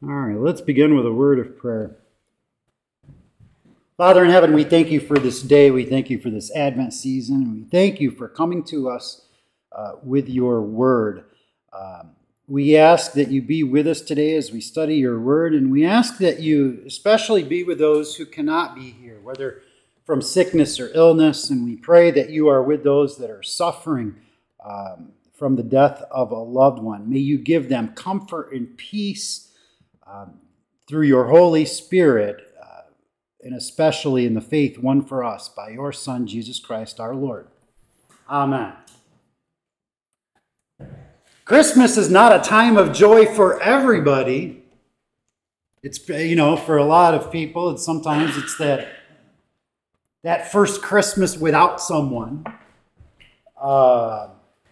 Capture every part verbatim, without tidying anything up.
All right, let's begin with a word of prayer. Father in heaven, we thank you for this day. We thank you for this Advent season. We thank you for coming to us uh, with your word. Um, we ask that you be with us today as we study your word, and we ask that you especially be with those who cannot be here, whether from sickness or illness, and we pray that you are with those that are suffering um, from the death of a loved one. May you give them comfort and peace um, through your Holy Spirit, uh, and especially in the faith won for us by your Son, Jesus Christ, our Lord. Amen. Christmas is not a time of joy for everybody. It's, you know, for a lot of people, it's sometimes it's that that first Christmas without someone. Uh,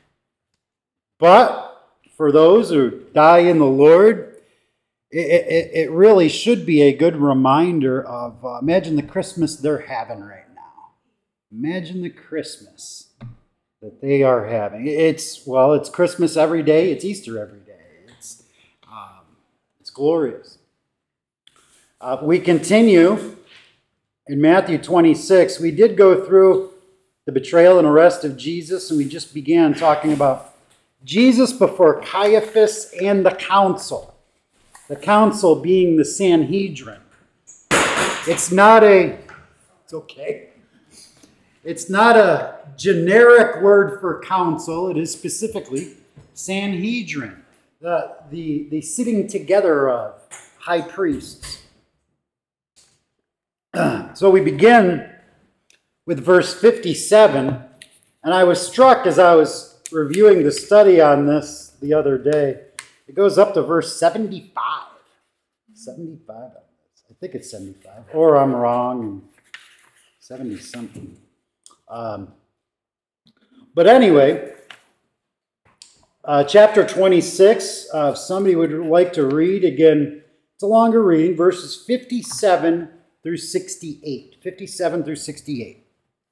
but for those who die in the Lord, it, it, it really should be a good reminder of, uh, imagine the Christmas they're having right now. Imagine the Christmas that they are having. It's, well, it's Christmas every day. It's Easter every day. It's, um, it's glorious. Uh, we continue in Matthew twenty-six. We did go through the betrayal and arrest of Jesus, and we just began talking about Jesus before Caiaphas and the council. The council being the Sanhedrin. It's not a, it's okay. It's not a generic word for council. It is specifically Sanhedrin, the, the, the sitting together of high priests. So we begin with verse fifty-seven, and I was struck as I was reviewing the study on this the other day. It goes up to verse seventy-five. seventy-five, I think it's seventy-five, or I'm wrong, and seventy-something. Um, but anyway, uh, chapter twenty-six, uh, if somebody would like to read, again, it's a longer reading, verses fifty-seven through sixty-eight. fifty-seven through sixty-eight.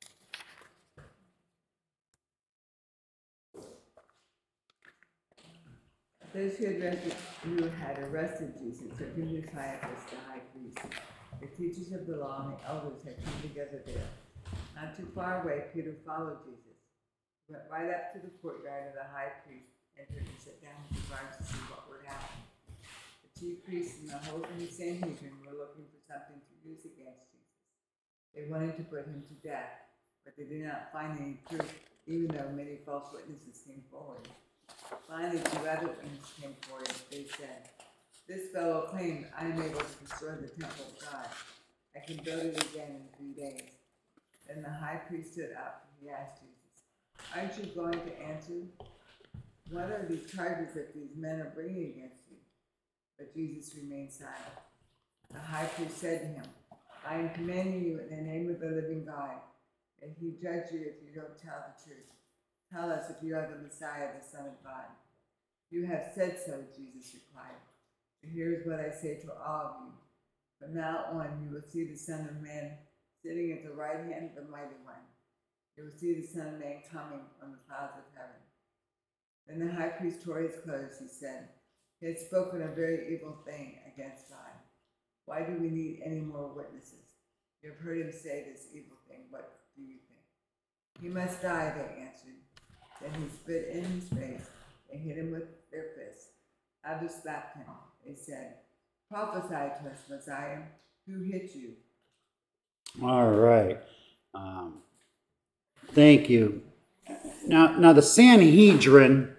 Those who had arrested, who had arrested Jesus took him to Caiaphas, the high priest. The teachers of the law and the elders had come together there. Not too far away, Peter followed Jesus. He went right up to the courtyard of the high priest, entered and sat down with the guards to see what would happen. The chief priests and the whole Sanhedrin were looking for something to use against Jesus. They wanted to put him to death, but they did not find any proof, even though many false witnesses came forward. Finally, two other witnesses came forward. They said, "This fellow claimed, I am able to destroy the temple of God. I can build it again in three days." Then the high priest stood up and he asked Jesus, "Aren't you going to answer? What are these charges that these men are bringing against you?" But Jesus remained silent. The high priest said to him, "I am commanding you in the name of the living God, that he judge you if you don't tell the truth. Tell us if you are the Messiah, the Son of God." "You have said so," Jesus replied. "So here's what I say to all of you. From now on, you will see the Son of Man sitting at the right hand of the Mighty One. You will see the Son of Man coming on the clouds of heaven." Then the high priest tore his clothes. He said, "He had spoken a very evil thing against God. Why do we need any more witnesses? You have heard him say this evil thing. What do you think?" "He must die," they answered. Then he spit in his face. They hit him with their fists. Others slapped him. They said, "Prophesy to us, Messiah. Who hit you?" All right. Um, thank you. Now, now the Sanhedrin,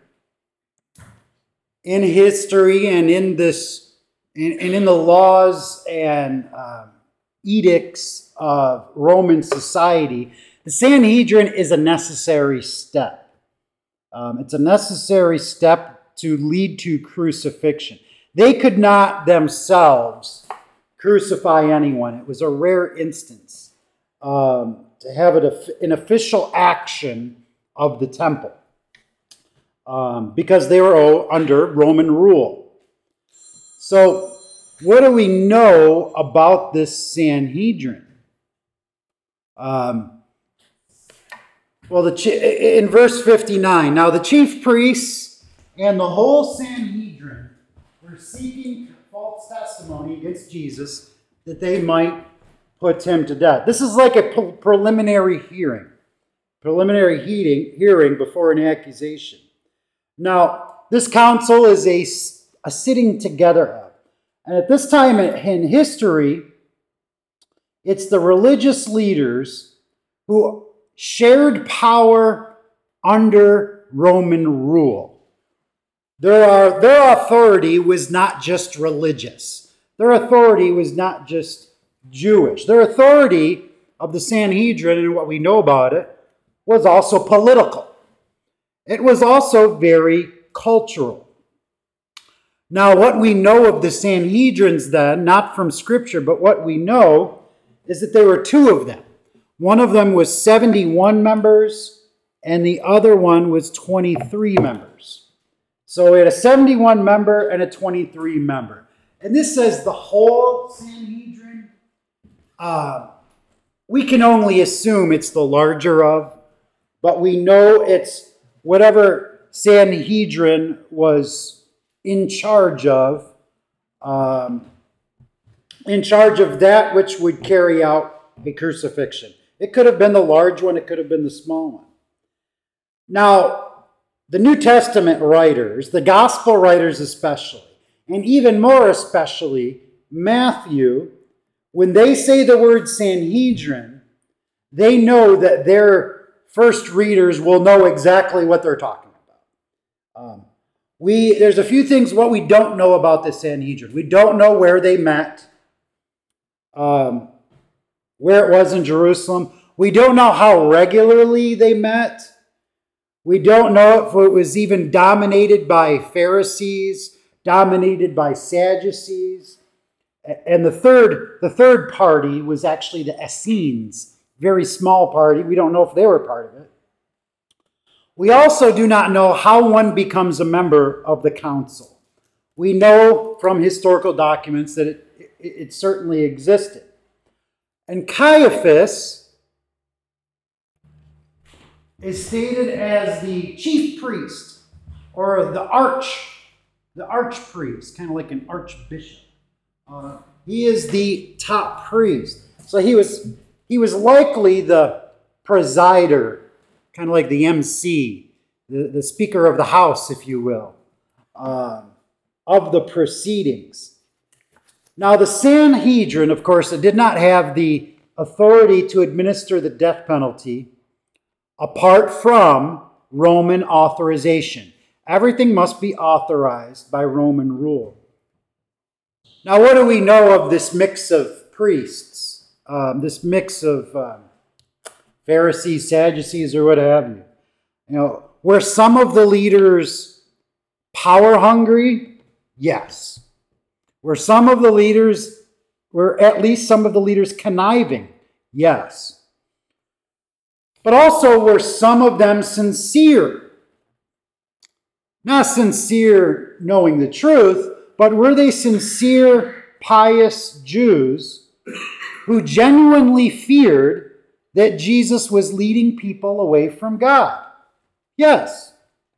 in history and in this, and, and in the laws and um, edicts of Roman society, the Sanhedrin is a necessary step. Um, it's a necessary step to lead to crucifixion. They could not themselves crucify anyone. It was a rare instance um, to have it an official action of the temple um, because they were under Roman rule. So, what do we know about this Sanhedrin? Um, well, the in verse fifty-nine, now the chief priests and the whole Sanhedrin were seeking false testimony against Jesus that they might put him to death. This is like a pre- preliminary hearing, preliminary hearing, hearing before an accusation. Now, this council is a, a sitting together of. And at this time in history, it's the religious leaders who shared power under Roman rule. Their, are, their authority was not just religious. Their authority was not just Jewish. Their authority of the Sanhedrin, and what we know about it, was also political. It was also very cultural. Now, what we know of the Sanhedrins then, not from Scripture, but what we know is that there were two of them. One of them was seventy-one members, and the other one was twenty-three members. So we had a seventy-one member and a twenty-three member. And this says the whole Sanhedrin. Uh, we can only assume it's the larger of, but we know it's whatever Sanhedrin was in charge of, um, in charge of that which would carry out a crucifixion. It could have been the large one, it could have been the small one. Now, the New Testament writers, the gospel writers especially, and even more especially Matthew, when they say the word Sanhedrin, they know that their first readers will know exactly what they're talking about. Um, we there's a few things what we don't know about the Sanhedrin. We don't know where they met, um, where it was in Jerusalem. We don't know how regularly they met. We don't know if it was even dominated by Pharisees, dominated by Sadducees. And the third, the third party was actually the Essenes, very small party. We don't know if they were part of it. We also do not know how one becomes a member of the council. We know from historical documents that it, it, it certainly existed. And Caiaphas is stated as the chief priest, or the arch, the archpriest, kind of like an archbishop. Uh, he is the top priest. So he was he was likely the presider, kind of like the M C, the, the Speaker of the House, if you will, uh, of the proceedings. Now the Sanhedrin, of course, it did not have the authority to administer the death penalty apart from Roman authorization. Everything must be authorized by Roman rule. Now, what do we know of this mix of priests, um, this mix of um, Pharisees, Sadducees, or what have you? You know, were some of the leaders power hungry? Yes. Were some of the leaders, were at least some of the leaders conniving? Yes. But also, were some of them sincere? Not sincere knowing the truth, but were they sincere, pious Jews who genuinely feared that Jesus was leading people away from God? Yes.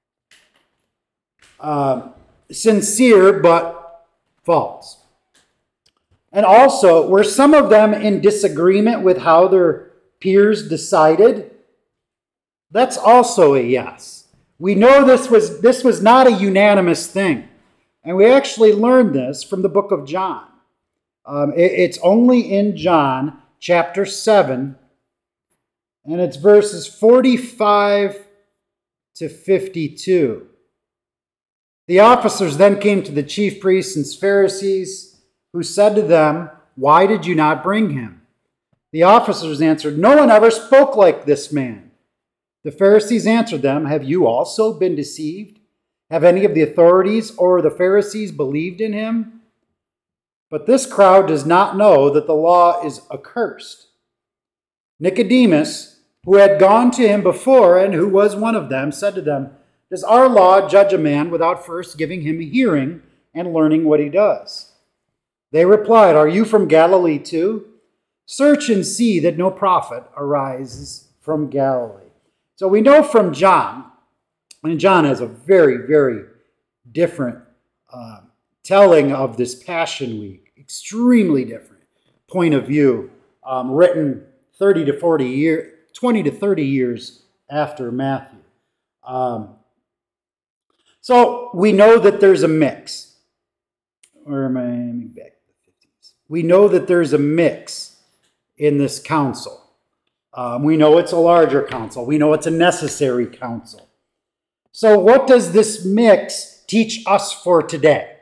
Uh, sincere, but false. And also, were some of them in disagreement with how their peers decided? That's also a yes. We know this was, this was not a unanimous thing. And we actually learned this from the book of John. Um, it, it's only in John chapter seven, and it's verses forty-five to fifty-two. The officers then came to the chief priests and Pharisees, who said to them, "Why did you not bring him?" The officers answered, "No one ever spoke like this man." The Pharisees answered them, "Have you also been deceived? Have any of the authorities or the Pharisees believed in him? But this crowd does not know that the law is accursed." Nicodemus, who had gone to him before and who was one of them, said to them, "Does our law judge a man without first giving him a hearing and learning what he does?" They replied, "Are you from Galilee too? Search and see that no prophet arises from Galilee." So we know from John, and John has a very, very different uh, telling of this Passion Week. Extremely different point of view, um, written thirty to forty years, twenty to thirty years after Matthew. Um, so we know that there's a mix. Or am I back to the fifties? We know that there's a mix in this council. Um, we know it's a larger council. We know it's a necessary council. So what does this mix teach us for today?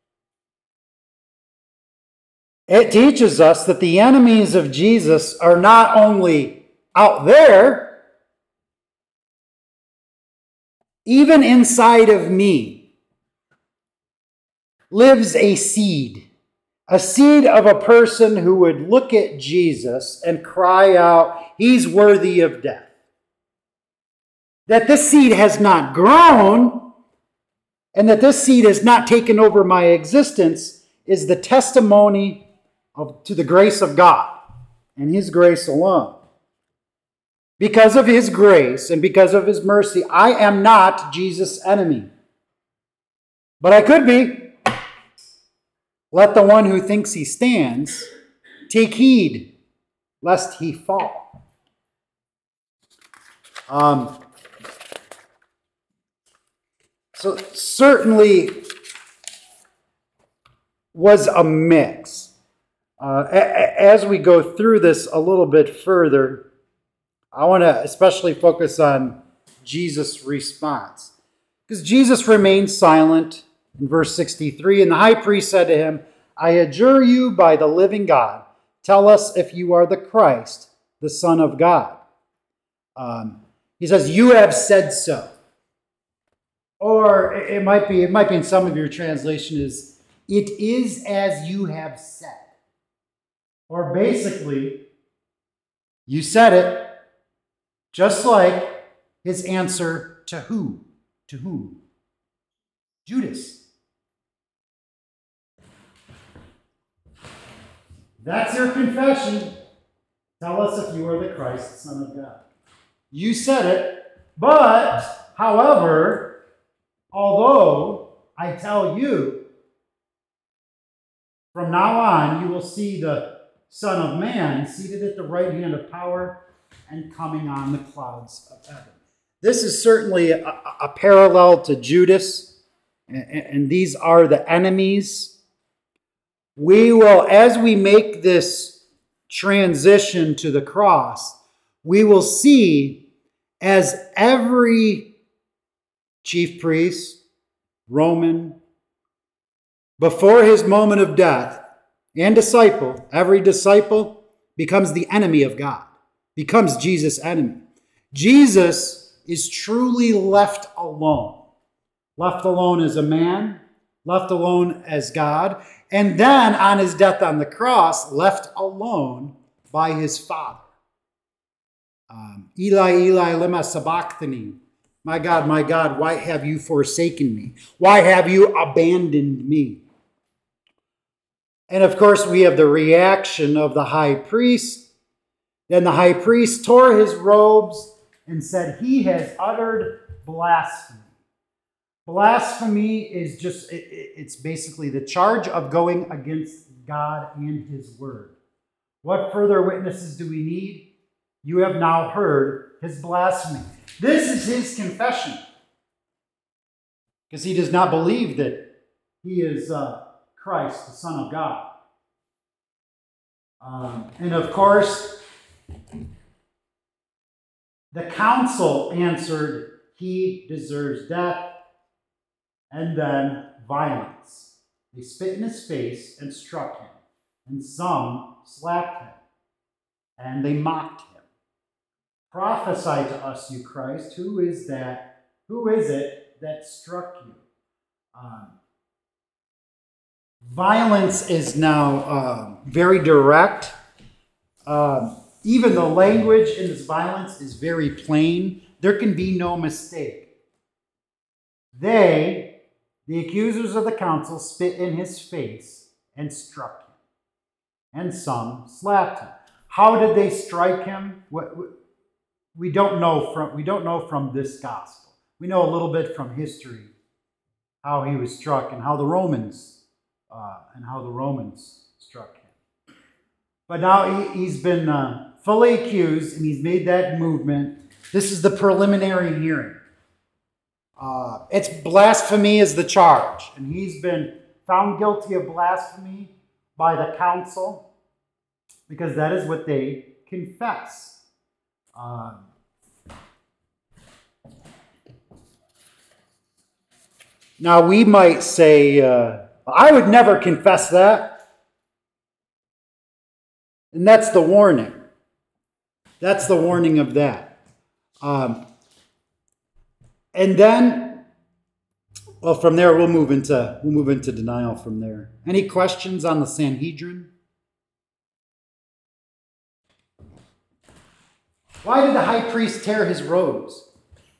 It teaches us that the enemies of Jesus are not only out there, even inside of me lives a seed. A seed of a person who would look at Jesus and cry out, He's worthy of death. That this seed has not grown, and that this seed has not taken over my existence, is the testimony of, to the grace of God and His grace alone. Because of His grace and because of His mercy, I am not Jesus' enemy. But I could be. Let the one who thinks he stands take heed, lest he fall. Um, so certainly was a mix. Uh, a- as we go through this a little bit further, I want to especially focus on Jesus' response. Because Jesus remained silent in verse sixty-three, and the high priest said to him, I adjure you by the living God, tell us if you are the Christ, the Son of God. Um, he says, you have said so. Or it might be, it might be in some of your translation is, it is as you have said. Or basically, you said it, just like his answer to who? To whom? Judas. That's your confession. Tell us if you are the Christ, the Son of God. You said it, but, however, although I tell you, from now on you will see the Son of Man seated at the right hand of power and coming on the clouds of heaven. This is certainly a, a parallel to Judas, and, and these are the enemies. We will, as we make this transition to the cross, we will see as every chief priest, Roman, before his moment of death, and disciple, every disciple becomes the enemy of God, becomes Jesus' enemy. Jesus is truly left alone. Left alone as a man, left alone as God, and then on his death on the cross, left alone by his Father. Um, Eli, Eli, lema sabachthani. My God, my God, why have you forsaken me? Why have you abandoned me? And of course, we have the reaction of the high priest. Then the high priest tore his robes and said, he has uttered blasphemy. Blasphemy is just, it, it's basically the charge of going against God and His word. What further witnesses do we need? You have now heard his blasphemy. This is his confession. Because he does not believe that he is uh, Christ, the Son of God. Um, and of course, the council answered, he deserves death. And then violence. They spit in his face and struck him. And some slapped him. And they mocked him. Prophesy to us, you Christ. Who is that? Who is it that struck you? Um, violence is now uh, very direct. Um, even the language in this violence is very plain. There can be no mistake. They, the accusers of the council, spit in his face and struck him. And some slapped him. How did they strike him? We don't know from, we don't know from this gospel. We know a little bit from history how he was struck and how the Romans uh, and how the Romans struck him. But now he, he's been uh, fully accused, and he's made that movement. This is the preliminary hearing. Uh, it's blasphemy is the charge, and he's been found guilty of blasphemy by the council because that is what they confess. Um, now we might say, uh, I would never confess that. And that's the warning. That's the warning of that. Um, and then, well, from there we'll move into we'll move into denial from there. Any questions on the Sanhedrin? Why did the high priest tear his robes?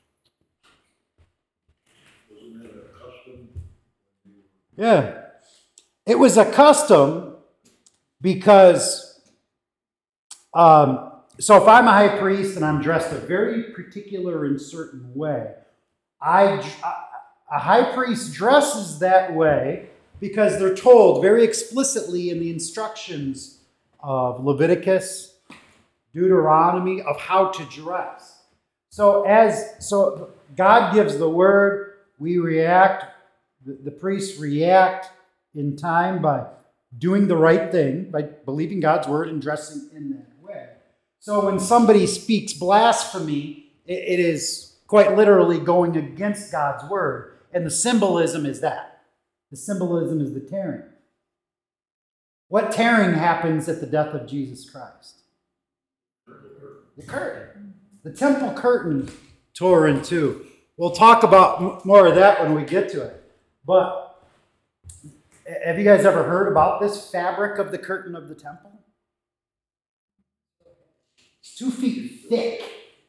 Wasn't it a custom? Yeah. It was a custom because, um, so if I'm a high priest and I'm dressed a very particular and certain way, I, a high priest dresses that way because they're told very explicitly in the instructions of Leviticus, Deuteronomy, of how to dress. So as so God gives the word, we react, the, the priests react in time by doing the right thing, by believing God's word and dressing in that way. So when somebody speaks blasphemy, it, it is quite literally going against God's word. And the symbolism is that. The symbolism is the tearing. What tearing happens at the death of Jesus Christ? The curtain. The temple curtain tore in two. We'll talk about more of that when we get to it. But have you guys ever heard about this fabric of the curtain of the temple? It's two feet thick.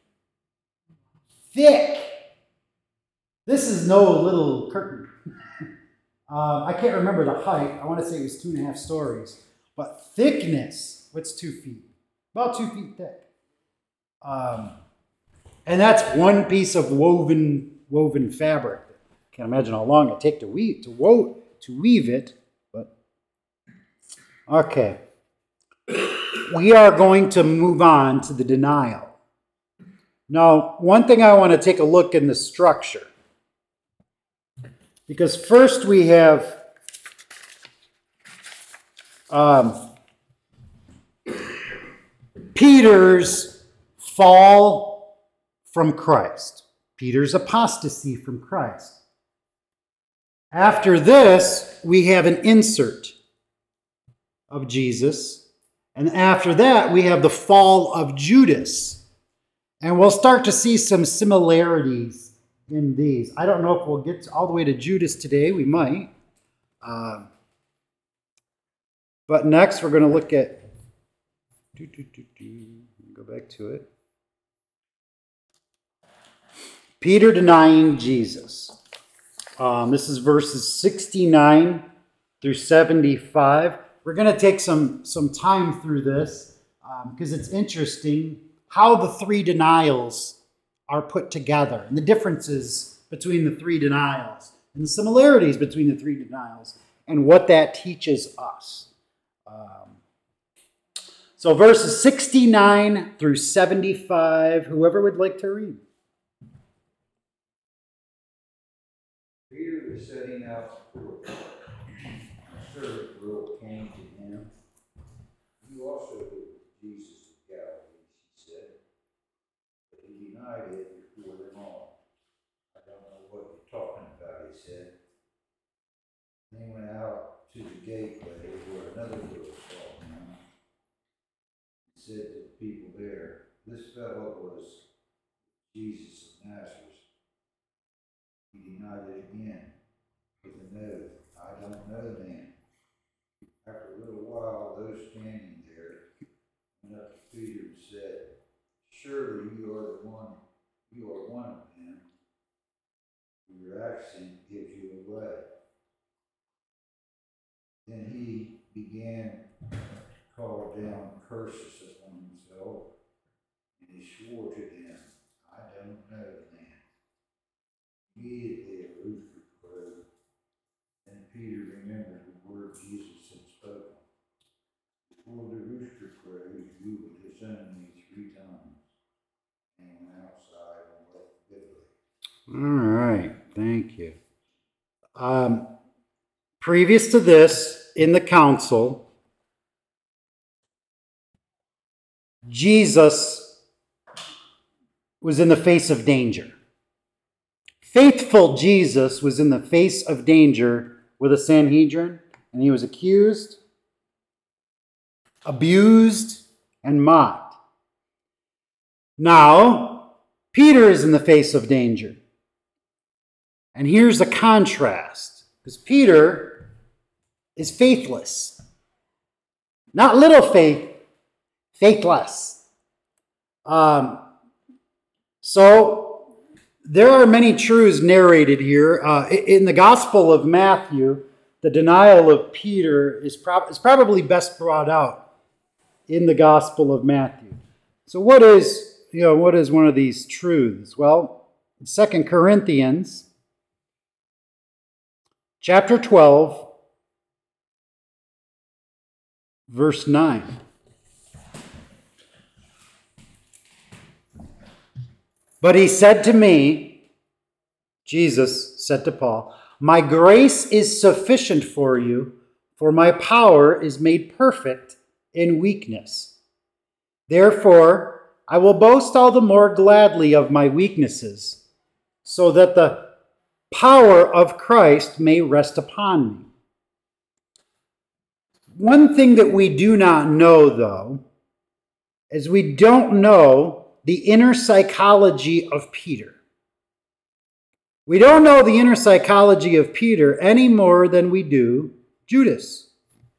Thick. This is no little curtain. um, I can't remember the height. I want to say it was two and a half stories. But thickness, what's two feet? About two feet thick. Um, and that's one piece of woven woven fabric. Can't imagine how long it take to weave to wo- to weave it. But okay, we are going to move on to the denial. Now, one thing I want to take a look in the structure, because first we have um, Peter's fall from Christ. Peter's apostasy from Christ. After this, we have an insert of Jesus. And after that, we have the fall of Judas. And we'll start to see some similarities in these. I don't know if we'll get all the way to Judas today. We might. Uh, but next, we're going to look at... Do, do, do, do. Go back to it. Peter denying Jesus. Um, this is verses sixty-nine through seventy-five. We're going to take some, some time through this because um, it's interesting how the three denials are put together and the differences between the three denials and the similarities between the three denials and what that teaches us. Um, so verses sixty-nine through seventy-five, whoever would like to read. Peter was setting out before them. A servant girl came to him. You also with Jesus of Galilee, she said. But he denied it before them all. I don't know what you're talking about, he said. And he went out to the gateway where another girl saw him. He said to the people there, this fellow was Jesus of Nazareth. He denied it again with an oath, I don't know the man. After a little while, those standing there went up to Peter and said, surely you are the one, you are one of them. Your accent gives you away. Then he began to call down curses upon himself, and he swore to them, I don't know the man. Immediately a rooster crowed, and Peter remembered the word you and his enemies three times, and went outside and wept bitterly. All right, thank you. Um, previous to this, in the council, Jesus was in the face of danger. Faithful Jesus was in the face of danger with a Sanhedrin, and he was accused, abused, and mocked. Now, Peter is in the face of danger. And here's a contrast, because Peter is faithless. Not little faith, faithless. Um, so, there are many truths narrated here. Uh, in the Gospel of Matthew, the denial of Peter is, prob- is probably best brought out in the Gospel of Matthew. So what is, you know, what is one of these truths? Well, in Second Corinthians chapter twelve, verse nine. But he said to me, Jesus said to Paul, my grace is sufficient for you, for my power is made perfect in weakness. Therefore, I will boast all the more gladly of my weaknesses, so that the power of Christ may rest upon me. One thing that we do not know, though, is we don't know the inner psychology of Peter. We don't know the inner psychology of Peter any more than we do Judas.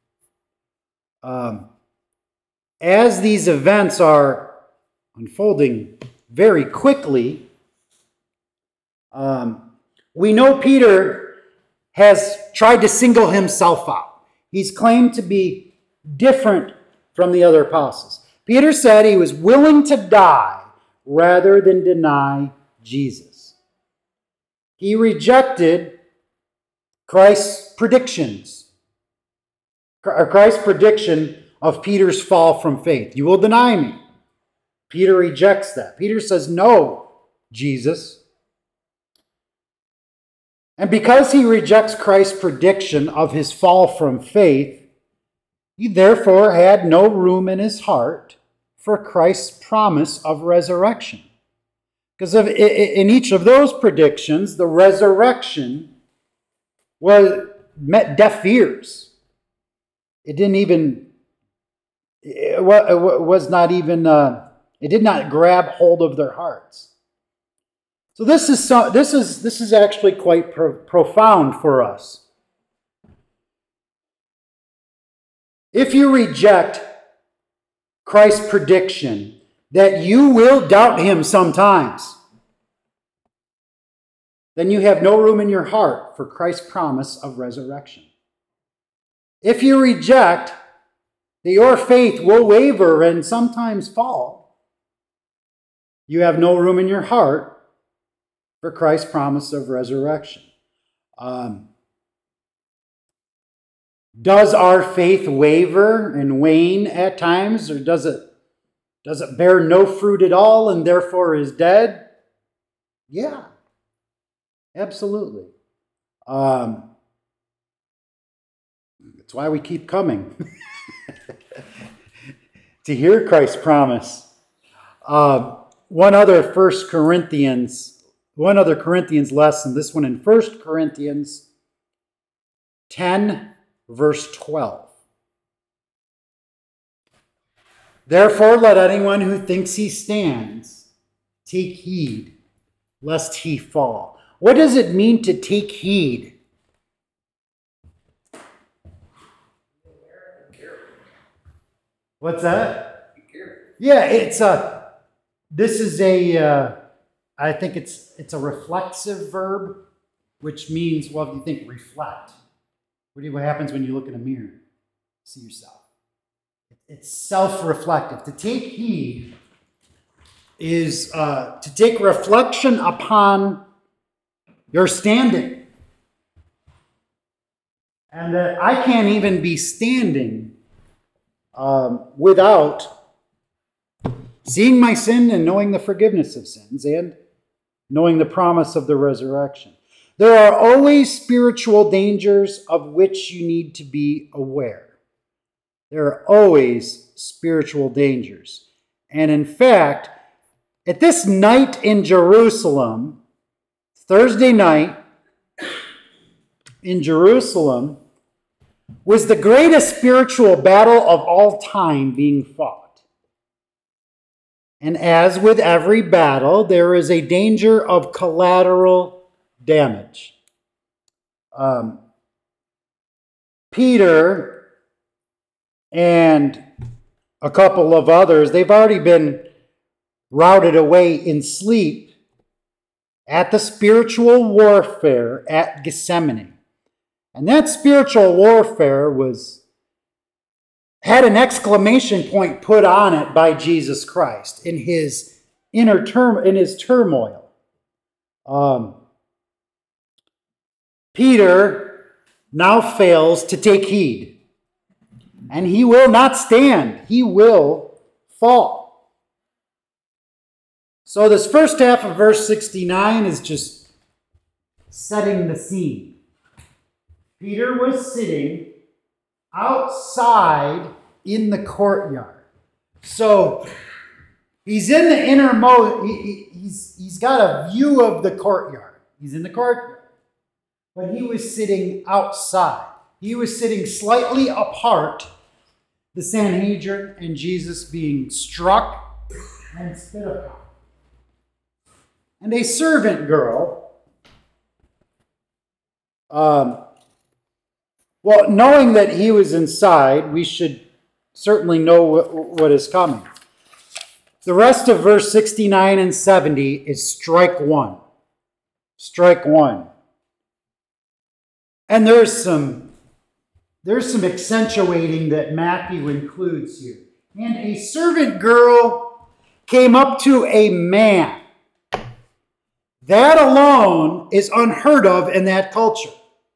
Um, as these events are unfolding very quickly, um, we know Peter has tried to single himself out. He's claimed to be different from the other apostles. Peter said he was willing to die rather than deny Jesus. He rejected Christ's predictions, or Christ's prediction of Peter's fall from faith. You will deny me. Peter rejects that. Peter says, no, Jesus. And because he rejects Christ's prediction of his fall from faith, he therefore had no room in his heart for Christ's promise of resurrection. Because of, in each of those predictions, the resurrection was met deaf ears. It didn't even, it was not even, uh, it did not grab hold of their hearts. So this is so, this is this is actually quite pro- profound for us. If you reject Christ's prediction that you will doubt him sometimes, then you have no room in your heart for Christ's promise of resurrection. If you reject that your faith will waver and sometimes fall, you have no room in your heart for Christ's promise of resurrection. Um, does our faith waver and wane at times, or does it does it bear no fruit at all and therefore is dead? Yeah, absolutely. Um, that's why we keep coming to hear Christ's promise. Uh, one other First Corinthians, one other Corinthians lesson. This one in First Corinthians ten, verse twelve. Therefore, let anyone who thinks he stands take heed, lest he fall. What does it mean to take heed? What's that? Yeah, it's a. This is a. Uh, I think it's it's a reflexive verb, which means, well, if you think reflect, what do you, what happens when you look in a mirror? See yourself. It's self-reflective. To take heed is uh, to take reflection upon your standing. And that I can't even be standing um, without seeing my sin and knowing the forgiveness of sins and knowing the promise of the resurrection. There are always spiritual dangers of which you need to be aware. There are always spiritual dangers. And in fact, at this night in Jerusalem, Thursday night in Jerusalem, was the greatest spiritual battle of all time being fought. And as with every battle, there is a danger of collateral damage. Um, Peter and a couple of others, they've already been routed away in sleep at the spiritual warfare at Gethsemane. And that spiritual warfare was had an exclamation point put on it by Jesus Christ in his inner term in his turmoil. Um, Peter now fails to take heed, and he will not stand. He will fall. So this first half of verse sixty-nine is just setting the scene. Peter was sitting outside in the courtyard. So he's in the innermost, he, he, he's, he's got a view of the courtyard. He's in the courtyard. But he was sitting outside. He was sitting slightly apart, the Sanhedrin and Jesus being struck and spit upon. And a servant girl, um, well, knowing that he was inside, we should certainly know what, what is coming. The rest of verse sixty-nine and seventy is strike one. Strike one. And there's some, there's some accentuating that Matthew includes here. And a servant girl came up to a man. That alone is unheard of in that culture.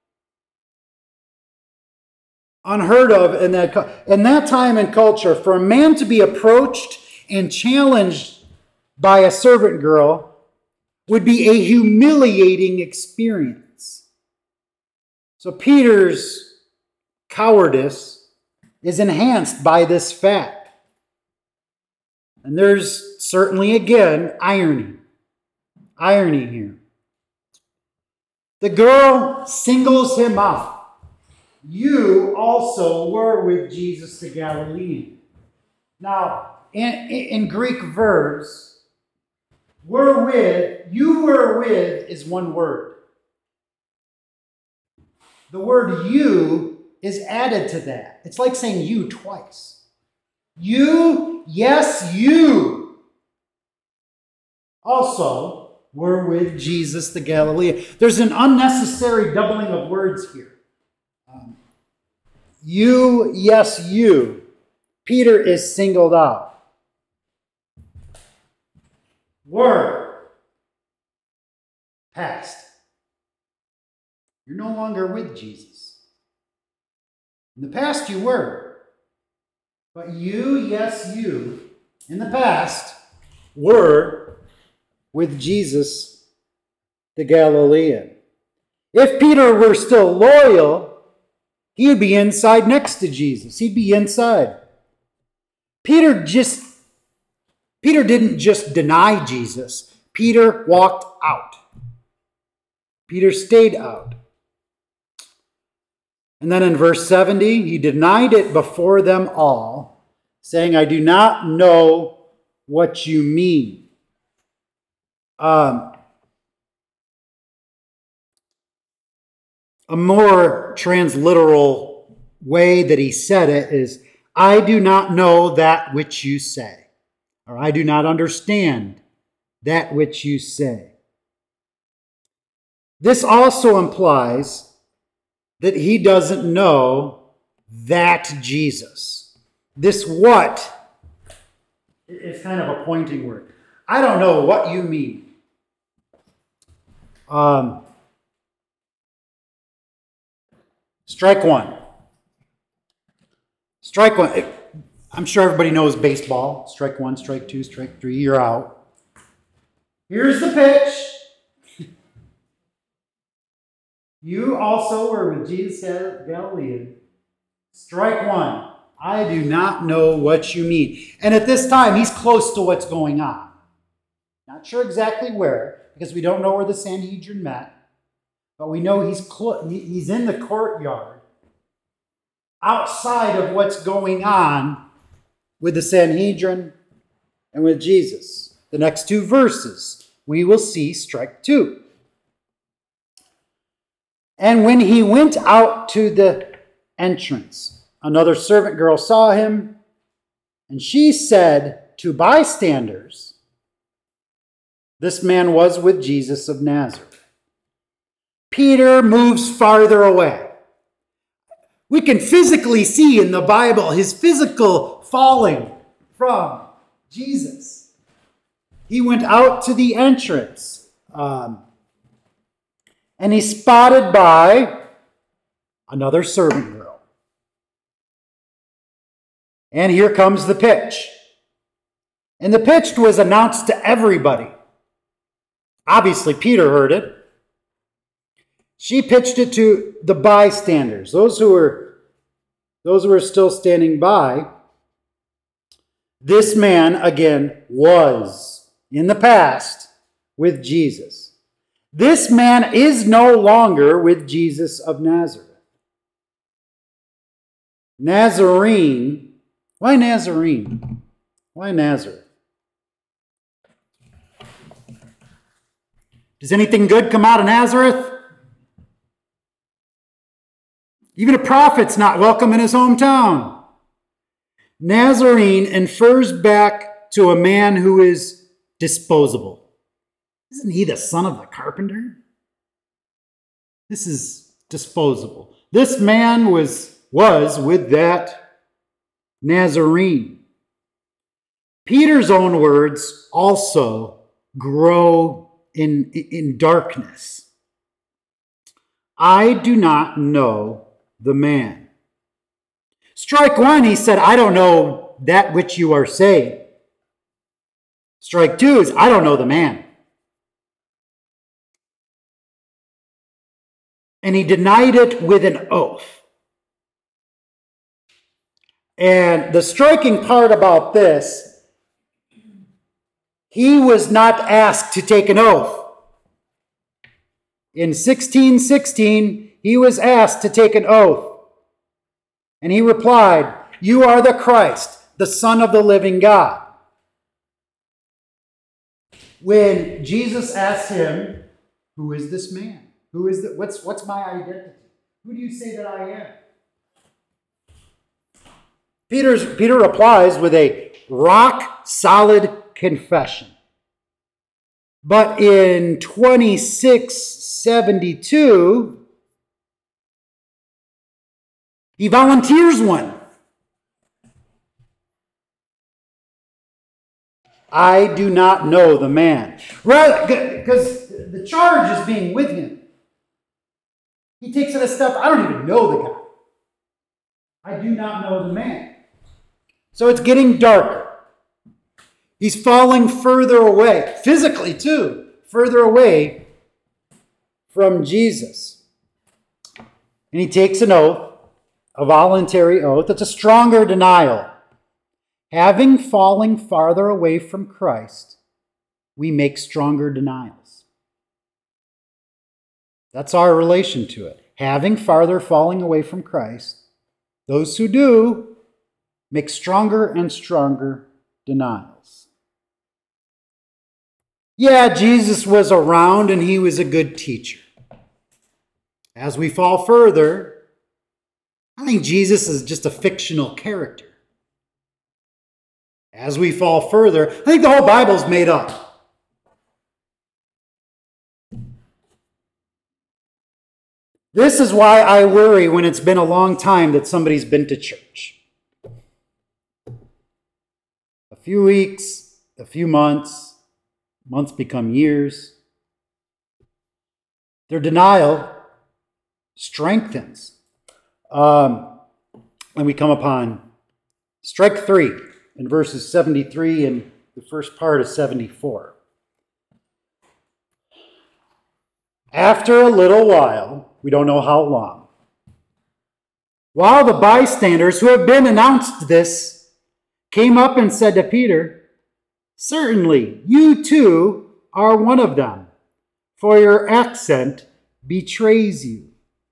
Unheard of in that in that time and culture, for a man to be approached and challenged by a servant girl would be a humiliating experience. So Peter's cowardice is enhanced by this fact. And there's certainly, again, irony. Irony here. The girl singles him out. You also were with Jesus the Galilean. Now, in, in Greek verbs, were with, you were with is one word. The word you is added to that. It's like saying you twice. You, yes, you also were with Jesus the Galilean. There's an unnecessary doubling of words here. Um, you, yes, you. Peter is singled out. Were. Past. You're no longer with Jesus. In the past you were. But you, yes, you, in the past, were with Jesus the Galilean. If Peter were still loyal, he would be inside next to Jesus. He'd be inside. Peter just, Peter didn't just deny Jesus. Peter walked out. Peter stayed out. And then in verse seventy, he denied it before them all, saying, I do not know what you mean. Um, a more transliteral way that he said it is, I do not know that which you say, or I do not understand that which you say. This also implies that he doesn't know that Jesus. This what is kind of a pointing word. I don't know what you mean. Um, strike one. Strike one. I'm sure everybody knows baseball. Strike one, strike two, strike three, you're out. Here's the pitch. You also were with Jesus Galilean. Strike one. I do not know what you mean. And at this time, he's close to what's going on. Not sure exactly where, because we don't know where the Sanhedrin met. But we know he's clo- he's in the courtyard, outside of what's going on with the Sanhedrin and with Jesus. The next two verses, we will see strike two. And when he went out to the entrance, another servant girl saw him, and she said to bystanders, this man was with Jesus of Nazareth. Peter moves farther away. We can physically see in the Bible his physical falling from Jesus. He went out to the entrance, um, and he's spotted by another servant girl. And here comes the pitch. And the pitch was announced to everybody. Obviously, Peter heard it. She pitched it to the bystanders, those who were, those who were still standing by. This man, again, was, in the past, with Jesus. This man is no longer with Jesus of Nazareth. Nazarene. Why Nazarene? Why Nazareth? Does anything good come out of Nazareth? Even a prophet's not welcome in his hometown. Nazarene infers back to a man who is disposable. Isn't he the son of the carpenter? This is disposable. This man was, was with that Nazarene. Peter's own words also grow in, in darkness. I do not know the man. Strike one, he said, I don't know that which you are saying. Strike two is, I don't know the man. And he denied it with an oath. And the striking part about this, he was not asked to take an oath. In sixteen sixteen, he was asked to take an oath. And he replied, you are the Christ, the Son of the living God. When Jesus asked him, who is this man? Who is the, what's, what's my identity? Who do you say that I am? Peter's, Peter replies with a rock-solid confession. But in twenty-six seventy-two, he volunteers one. I do not know the man. Rather, because the charge is being with him. He takes it a step, I don't even know the guy. I do not know the man. So it's getting darker. He's falling further away, physically too, further away from Jesus. And he takes an oath, a voluntary oath. It's a stronger denial. Having fallen farther away from Christ, we make stronger denials. That's our relation to it. Having farther falling away from Christ, those who do make stronger and stronger denials. Yeah, Jesus was around and he was a good teacher. As we fall further, I think Jesus is just a fictional character. As we fall further, I think the whole Bible's made up. This is why I worry when it's been a long time that somebody's been to church. A few weeks, a few months, months become years. Their denial strengthens. Um, and we come upon Strike three in verses seventy-three and the first part of seventy-four. After a little while, we don't know how long, while the bystanders who have been announced this came up and said to Peter, "Certainly, you too are one of them, for your accent betrays you."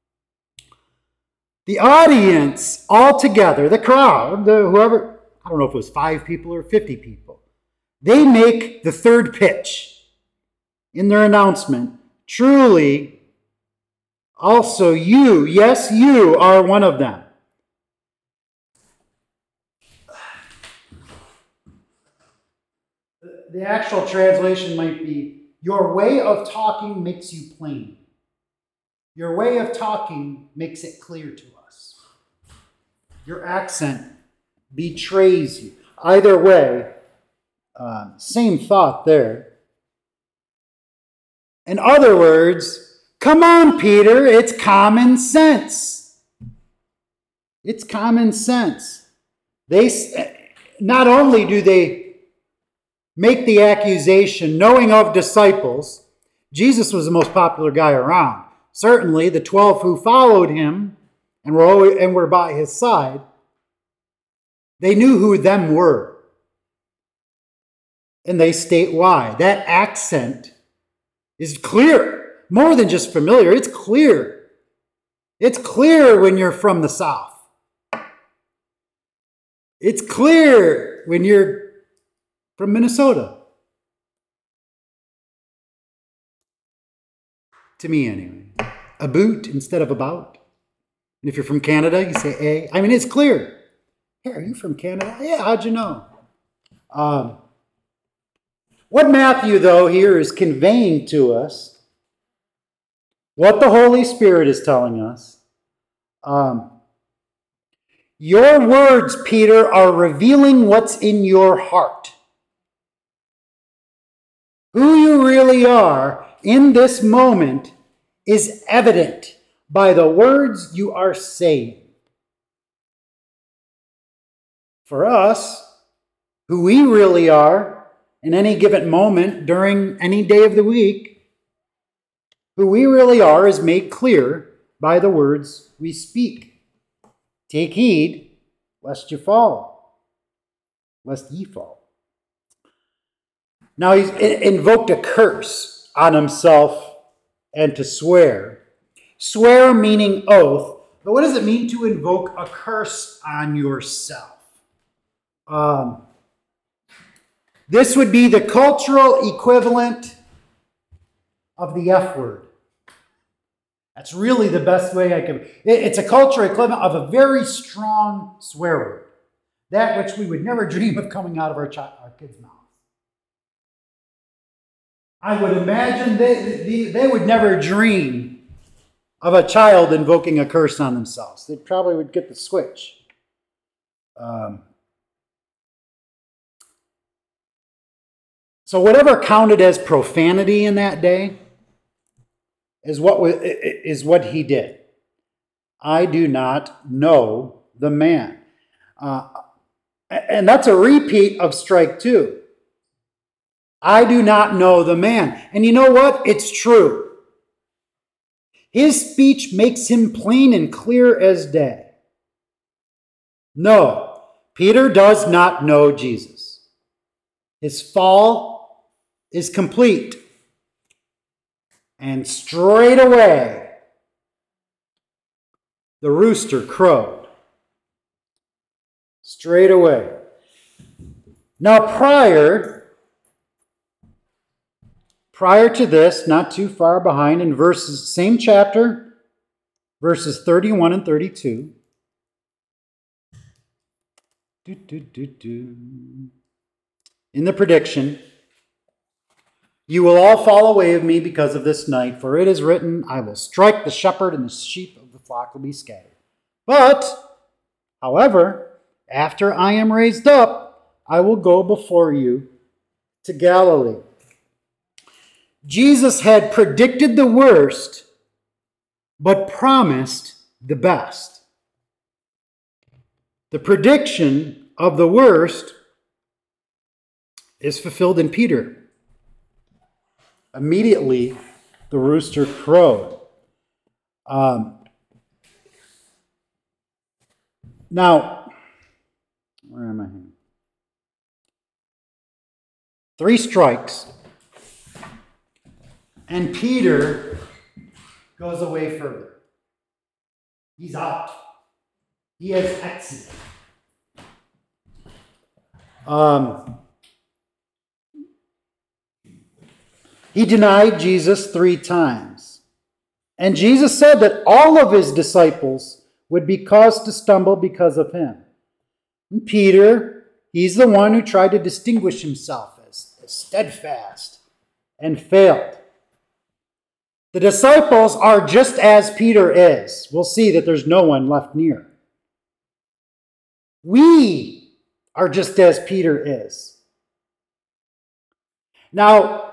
The audience altogether, the crowd, the whoever, I don't know if it was five people or fifty people, they make the third pitch in their announcement. Truly, also you, yes, you are one of them. The actual translation might be, your way of talking makes you plain. Your way of talking makes it clear to us. Your accent betrays you. Either way, uh, same thought there. In other words, come on, Peter, it's common sense. It's common sense. They not only do they make the accusation knowing of disciples, Jesus was the most popular guy around. Certainly, the twelve who followed him and were, always, and were by his side, they knew who them were. And they state why. That accent is clear. More than just familiar, it's clear. It's clear when you're from the South. It's clear when you're from Minnesota. To me, anyway. A boot instead of about. And if you're from Canada, you say a. I mean, it's clear. Hey, are you from Canada? Yeah, how'd you know? Um, what Matthew, though, here is conveying to us, what the Holy Spirit is telling us, um, your words, Peter, are revealing what's in your heart. Who you really are in this moment is evident by the words you are saying. For us, who we really are in any given moment during any day of the week, who we really are is made clear by the words we speak. Take heed, lest you fall, lest ye fall. Now he's invoked a curse on himself and to swear. Swear meaning oath, but what does it mean to invoke a curse on yourself? Um, this would be the cultural equivalent of the F word. That's really the best way I can. It's a cultural equivalent of a very strong swear word. That which we would never dream of coming out of our, child, our kids' mouths. I would imagine they, they would never dream of a child invoking a curse on themselves. They probably would get the switch. Um, so whatever counted as profanity in that day is what, was, is what he did. I do not know the man. Uh, and that's a repeat of strike two. I do not know the man. And you know what? It's true. His speech makes him plain and clear as day. No, Peter does not know Jesus. His fall is complete. And straight away, the rooster crowed. Straight away. Now prior... Prior to this, not too far behind, in verses, same chapter, verses thirty-one and thirty-two. Do, do, do, do. In the prediction, you will all fall away of me because of this night, for it is written, I will strike the shepherd and the sheep of the flock will be scattered. But, however, after I am raised up, I will go before you to Galilee. Jesus had predicted the worst, but promised the best. The prediction of the worst is fulfilled in Peter. Immediately, the rooster crowed. Um, now, where am I here? Three strikes, and Peter goes away further. He's out. He has exited. Um, he denied Jesus three times. And Jesus said that all of his disciples would be caused to stumble because of him. And Peter, he's the one who tried to distinguish himself as, as steadfast and failed. The disciples are just as Peter is. We'll see that there's no one left near. We are just as Peter is. Now,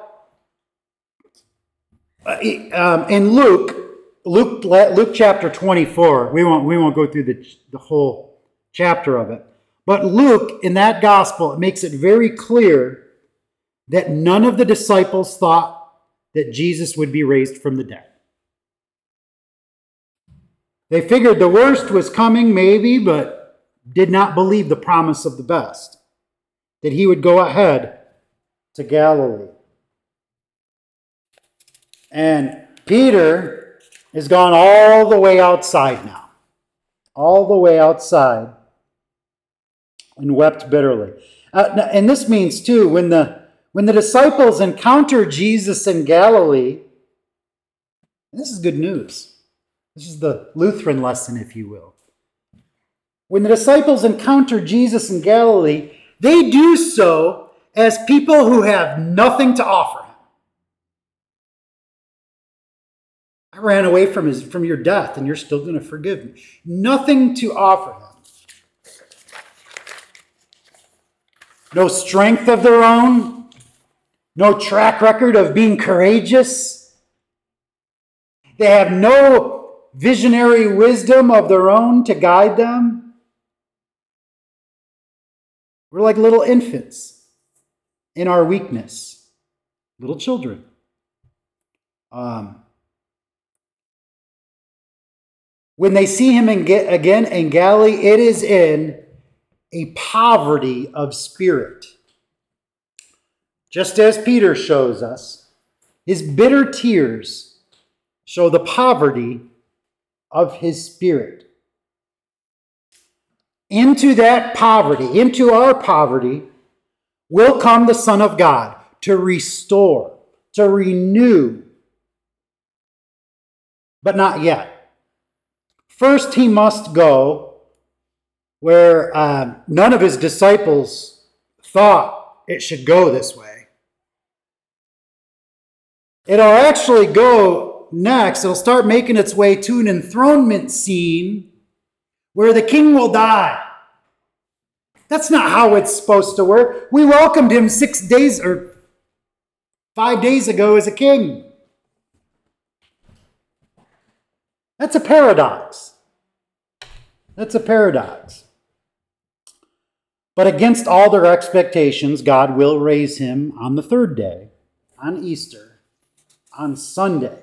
um, in Luke, Luke, Luke chapter twenty-four, we won't, we won't go through the, the whole chapter of it, but Luke, in that gospel, it makes it very clear that none of the disciples thought that Jesus would be raised from the dead. They figured the worst was coming, maybe, but did not believe the promise of the best, that he would go ahead to Galilee. And Peter has gone all the way outside now, all the way outside, and wept bitterly. Uh, and this means, too, when the When the disciples encounter Jesus in Galilee, this is good news. This is the Lutheran lesson, if you will. When the disciples encounter Jesus in Galilee, they do so as people who have nothing to offer him. I ran away from his, from your death, and you're still going to forgive me. Nothing to offer him. No strength of their own. No track record of being courageous. They have no visionary wisdom of their own to guide them. We're like little infants in our weakness, little children. Um, when they see him in, again in Galilee, it is in a poverty of spirit. Just as Peter shows us, his bitter tears show the poverty of his spirit. Into that poverty, into our poverty, will come the Son of God to restore, to renew, but not yet. First, he must go where uh, none of his disciples thought it should go this way. It'll actually go next. It'll start making its way to an enthronement scene where the king will die. That's not how it's supposed to work. We welcomed him six days or five days ago as a king. That's a paradox. That's a paradox. But against all their expectations, God will raise him on the third day, on Easter. On Sunday.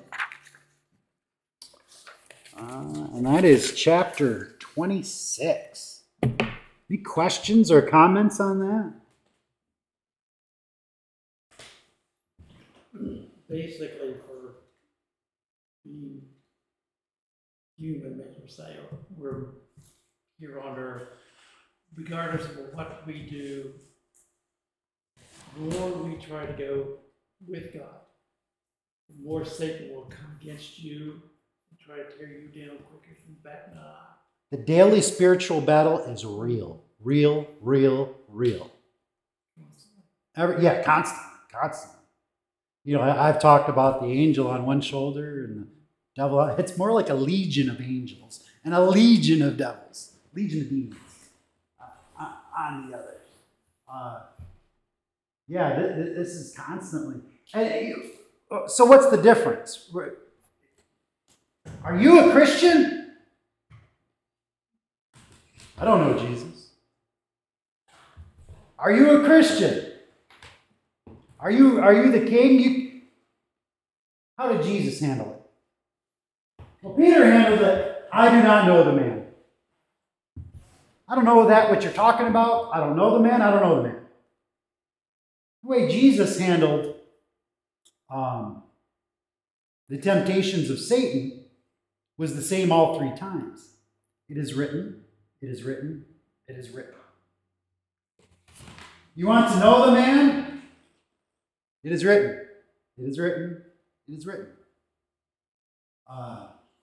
Uh, and that is chapter twenty-six. Any questions or comments on that? Basically, for being human, as we say, we're here on earth, regardless of what we do, the more we try to go with God, the more Satan will come against you and try to tear you down quicker from batting an eye. The daily spiritual battle is real. Real, real, real. Every, yeah, constant, constant. You know, I, I've talked about the angel on one shoulder and the devil. It's more like a legion of angels and a legion of devils, legion of demons uh, on the other. Uh, yeah, this, this is constantly. And you, so what's the difference? Are you a Christian? I don't know Jesus. Are you a Christian? Are you, are you the king? You, how did Jesus handle it? Well, Peter handled it. I do not know the man. I don't know that what you're talking about. I don't know the man. I don't know the man. The way Jesus handled um, the temptations of Satan was the same all three times. It is written, it is written, it is written. You want to know the man? It is written, it is written, it is written. Uh,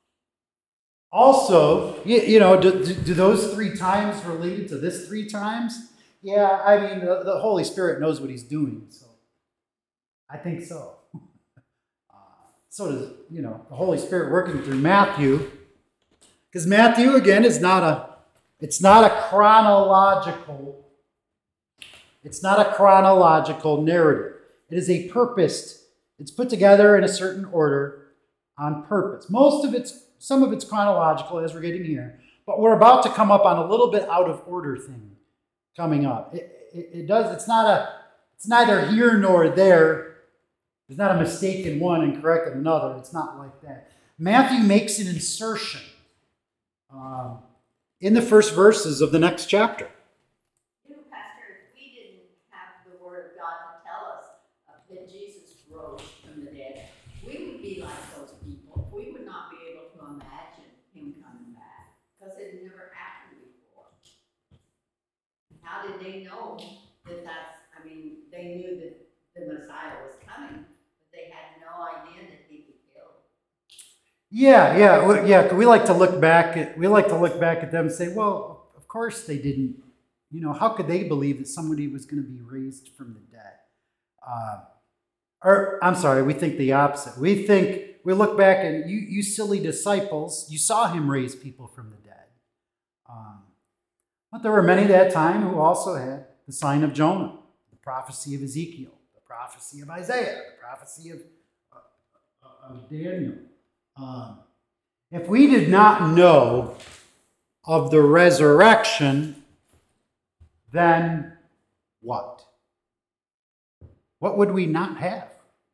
also, you, you know, do, do, do those three times relate to this three times? Yeah, I mean, the, the Holy Spirit knows what he's doing, so I think so. Uh, so does, you know, the Holy Spirit working through Matthew. Because Matthew, again, is not a, it's not a chronological, it's not a chronological narrative. It is a purposed, it's put together in a certain order on purpose. Most of it's, some of it's chronological as we're getting here, but we're about to come up on a little bit out of order thing coming up. It, it, it does, it's not a, it's neither here nor there. There's not a mistake in one and correct in another. It's not like that. Matthew makes an insertion um, in the first verses of the next chapter. You know, Pastor, if we didn't have the Word of God to tell us uh, that Jesus rose from the dead, we would be like those people. We would not be able to imagine him coming back because it never happened before. How did they know that that's, I mean, they knew that the Messiah was coming, but they had no idea that he'd be killed. Yeah, yeah, we- yeah. We like to look back at we like to look back at them and say, well, of course they didn't. You know, how could they believe that somebody was going to be raised from the dead? Uh, or I'm sorry, we think the opposite. We think we look back and you, you silly disciples, you saw him raise people from the dead. Um, but there were many that time who also had the sign of Jonah, the prophecy of Ezekiel, the prophecy of Isaiah, the prophecy of, uh, of Daniel. Um, if we did not know of the resurrection, then what? What would we not have?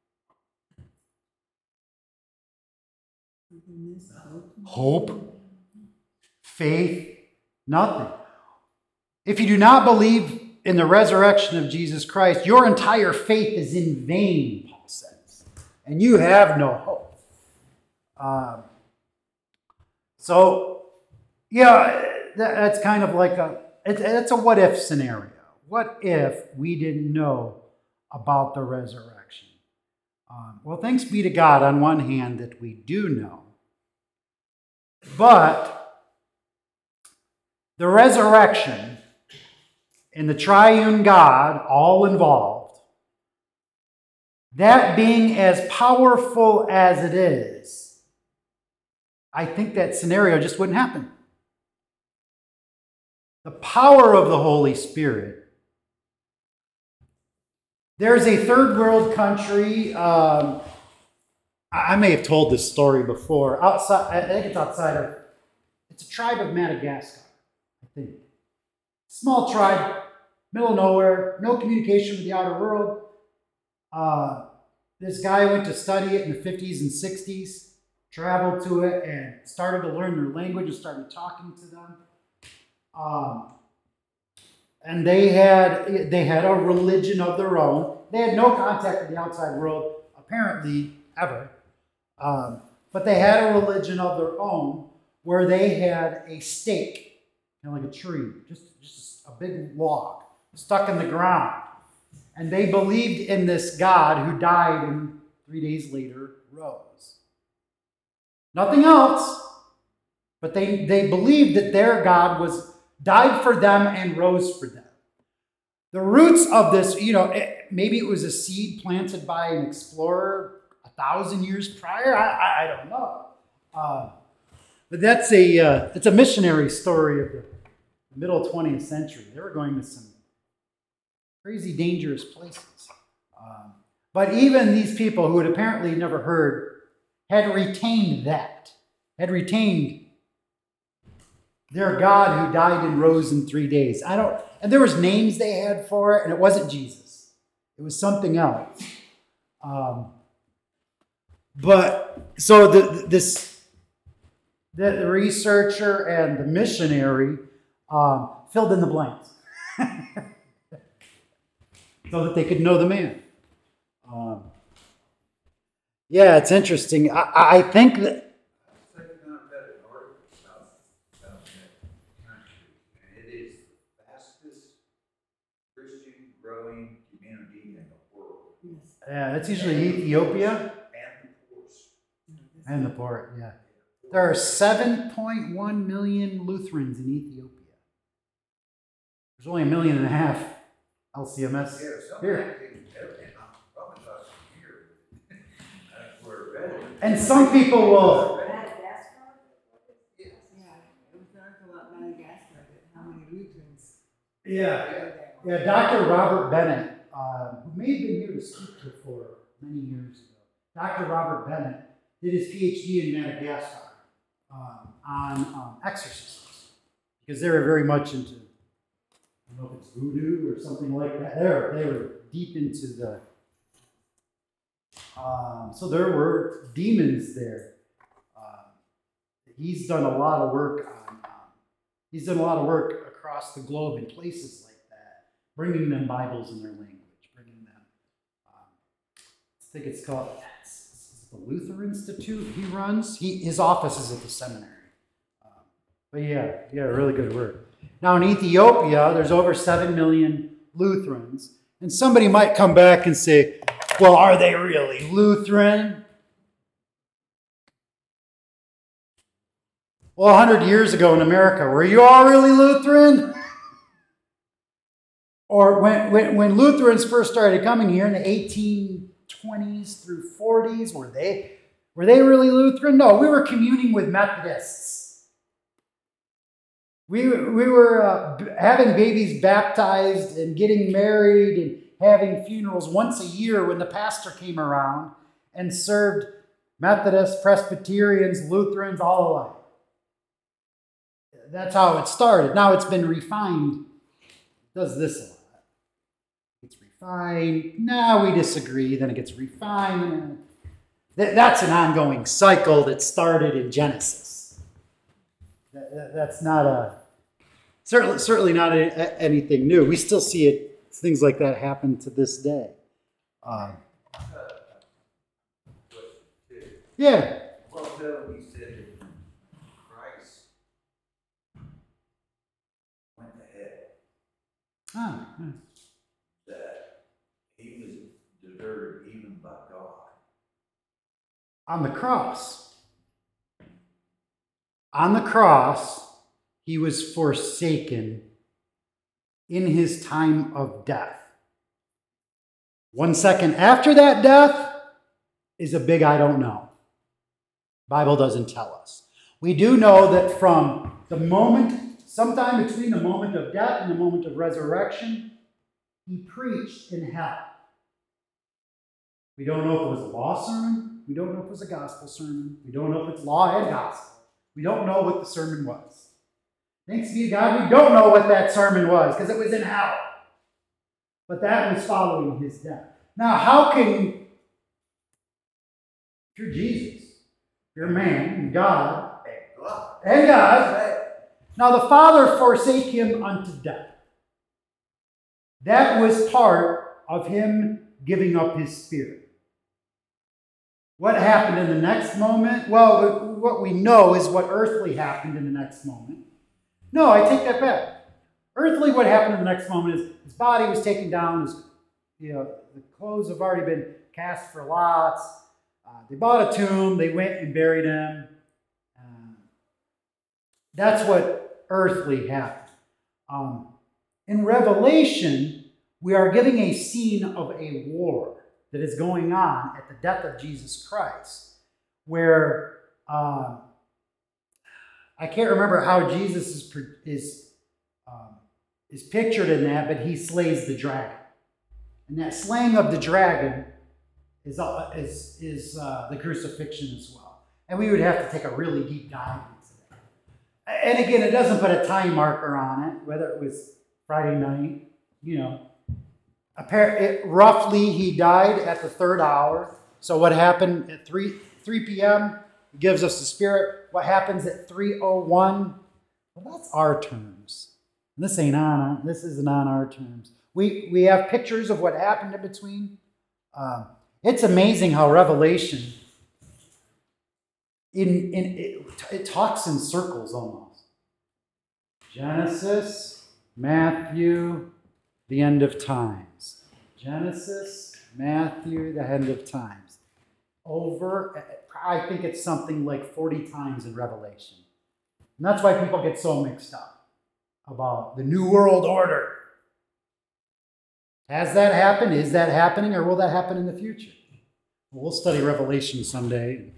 Hope, faith, nothing. If you do not believe in the resurrection of Jesus Christ, your entire faith is in vain, Paul says, and you have no hope. Um, so, yeah, that, that's kind of like a, it, it's a what if scenario. What if we didn't know about the resurrection? Um, well, thanks be to God on one hand that we do know. But the resurrection and the triune God all involved, that being as powerful as it is, I think that scenario just wouldn't happen. The power of the Holy Spirit. There's a third world country. Um, I may have told this story before. Outside, I think it's outside of. It's a tribe of Madagascar. I think small tribe, middle of nowhere, no communication with the outer world. Uh, this guy went to study it in the fifties and sixties. Traveled to it and started to learn their language and started talking to them. Um, and they had they had a religion of their own. They had no contact with the outside world, apparently, ever. Um, but they had a religion of their own where they had a stake, kind of like a tree, just, just a big log stuck in the ground. And they believed in this God who died and three days later rose. Nothing else, but they, they believed that their God was died for them and rose for them. The roots of this, you know, it, maybe it was a seed planted by an explorer a thousand years prior. I, I, I don't know. Uh, but that's a uh, it's a missionary story of the middle twentieth century. They were going to some crazy, dangerous places. Um, but even these people who had apparently never heard had retained that, had retained their God who died and rose in three days. I don't, and there was names they had for it, and it wasn't Jesus. It was something else. Um, but so the, this, the, the researcher and the missionary um, filled in the blanks so that they could know the man. Um, yeah, it's interesting. I, I think that. It is the fastest Christian growing community in the world. Yes. Yeah, that's usually Ethiopia And the poorest. and the port. Yeah, there are seven point one million Lutherans in Ethiopia. There's only a million and a half L C M S Yeah, some here, things, everything, I'm probably not here. Uh, we're ready. and some people will. Madagascar? Yeah, it was an article about Madagascar, that how many Lutherans Yeah, are there. yeah. Doctor Robert Bennett, uh, who may have been here to speak before many years ago. Doctor Robert Bennett did his PhD in Madagascar um, on um, exorcisms because they were very much into. I don't know if it's voodoo or something like that. They were, they were deep into the. Um, so there were demons there. Um, he's done a lot of work on. Um, he's done a lot of work across the globe in places like that, bringing them Bibles in their language, bringing them. Um, I think it's called it's, it's the Luther Institute. He runs. He his office is at the seminary. Um, but yeah, yeah, really good work. Now in Ethiopia, there's over seven million Lutherans. And somebody might come back and say, well, are they really Lutheran? Well, one hundred years ago in America, were you all really Lutheran? Or when, when, when Lutherans first started coming here in the eighteen twenties through forties, were they, were they really Lutheran? No, we were communing with Methodists. We, we were uh, b- having babies baptized and getting married and having funerals once a year when the pastor came around and served Methodists, Presbyterians, Lutherans, all alike. That's how it started. Now it's been refined. It does this a lot. It's refined. Now we disagree. Then it gets refined. Th- That's an ongoing cycle that started in Genesis. That- that- That's not a certainly certainly not a, a- anything new. We still see it. Things like that happen to this day. Um, yeah. Well, Bill, he said that Christ went ahead, Ah, yeah. that he was deserted even by God. On the cross. On the cross, he was forsaken in his time of death. One second after that death is a big I don't know. Bible doesn't tell us. We do know that from the moment, sometime between the moment of death and the moment of resurrection, he preached in hell. We don't know if it was a law sermon. We don't know if it was a gospel sermon. We don't know if it's law and gospel. We don't know what the sermon was. Thanks be to God, we don't know what that sermon was because it was in hell. But that was following his death. Now, how can, if you're Jesus, you're man, and God, And God. and God, now the Father forsake him unto death. That was part of him giving up his spirit. What happened in the next moment? Well, what we know is what earthly happened in the next moment. No, I take that back. Earthly, what happened in the next moment is his body was taken down. His, you know, the clothes have already been cast for lots. Uh, they bought a tomb. They went and buried him. Uh, that's what earthly happened. Um, in Revelation, we are giving a scene of a war that is going on at the death of Jesus Christ, where uh, I can't remember how Jesus is is um, is pictured in that, but he slays the dragon, and that slaying of the dragon is uh, is is uh, the crucifixion as well. And we would have to take a really deep dive into that. And again, it doesn't put a time marker on it, whether it was Friday night, you know. Appar- it, roughly, he died at the third hour. So what happened at three p.m. gives us the Spirit. What happens at three oh one? Well, that's our terms. This ain't on. This isn't on our terms. We we have pictures of what happened in between. Uh, it's amazing how Revelation in in it, it talks in circles almost. Genesis, Matthew, the end of times. Genesis, Matthew, the end of times. Over, I think it's something like forty times in Revelation. And that's why people get so mixed up about the New World Order. Has that happened? Is that happening? Or will that happen in the future? We'll study Revelation someday.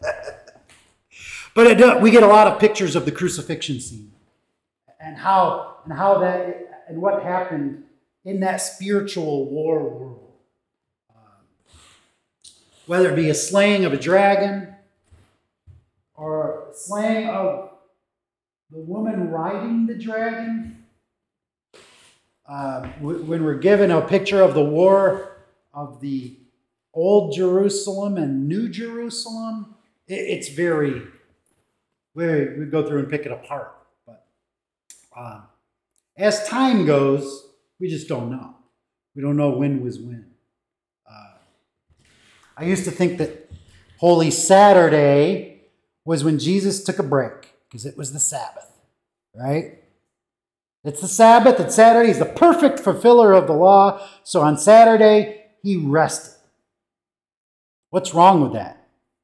But it, we get a lot of pictures of the crucifixion scene and how and how that and what happened in that spiritual war world. Um, whether it be a slaying of a dragon or a slaying of the woman riding the dragon. Uh, when we're given a picture of the war of the Old Jerusalem and New Jerusalem, it's very, very, we go through and pick it apart. But uh, as time goes, we just don't know. We don't know when was when. Uh, I used to think that Holy Saturday was when Jesus took a break, because it was the Sabbath, right? It's the Sabbath, it's Saturday. He's the perfect fulfiller of the law. So on Saturday, he rested. What's wrong with that?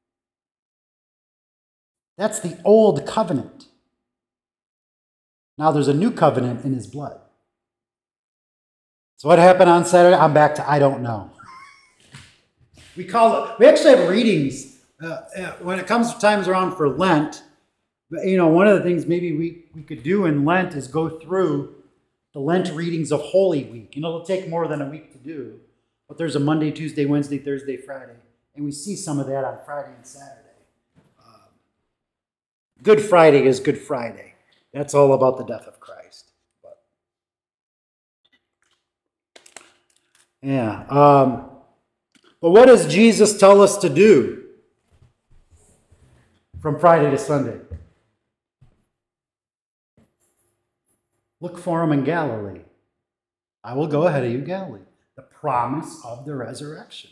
That's the old covenant. Now there's a new covenant in his blood. So what happened on Saturday? I'm back to I don't know. We call it, we actually have readings uh, uh, when it comes to times around for Lent. You know, one of the things maybe we, we could do in Lent is go through the Lent readings of Holy Week. You know, it'll take more than a week to do. But there's a Monday, Tuesday, Wednesday, Thursday, Friday. And we see some of that on Friday and Saturday. Um, Good Friday is Good Friday. That's all about the death of Christ. But, yeah. Um, but what does Jesus tell us to do from Friday to Sunday? Look for him in Galilee. I will go ahead of you, Galilee. The promise of the resurrection.